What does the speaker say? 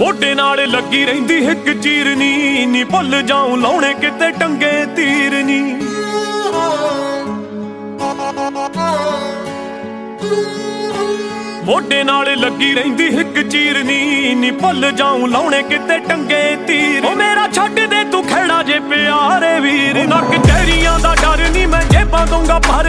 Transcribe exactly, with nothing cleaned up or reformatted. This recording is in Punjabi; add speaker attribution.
Speaker 1: ਮੋਢੇ ਨਾਲ ਲੱਗੀ ਰਹਿੰਦੀ ਇੱਕ ਚੀਰਨੀ ਨੀ ਭੁੱਲ ਜਾਉ ਲਾਉਣੇ ਕਿਤੇ ਟੰਗੇ ਤੀਰ ਨੀ। ਮੋਢੇ ਨਾਲ ਲੱਗੀ ਰਹਿੰਦੀ ਇੱਕ ਚੀਰਨੀ ਨੀ ਭੁੱਲ ਜਾਉ ਲਾਉਣੇ ਕਿਤੇ ਟੰਗੇ ਤੀਰ। ਉਹ ਮੇਰਾ ਛੱਡ ਦੇ ਤੂੰ ਖਹਿੜਾ ਜੇ ਪਿਆਰੇ ਵੀਰ, ਨਾ ਕਚਹਿਰੀਆਂ ਦਾ ਡਰ ਨੀ ਮੈਂ ਜੇਬਾਂ ਦਊਂਗਾ ਭਰ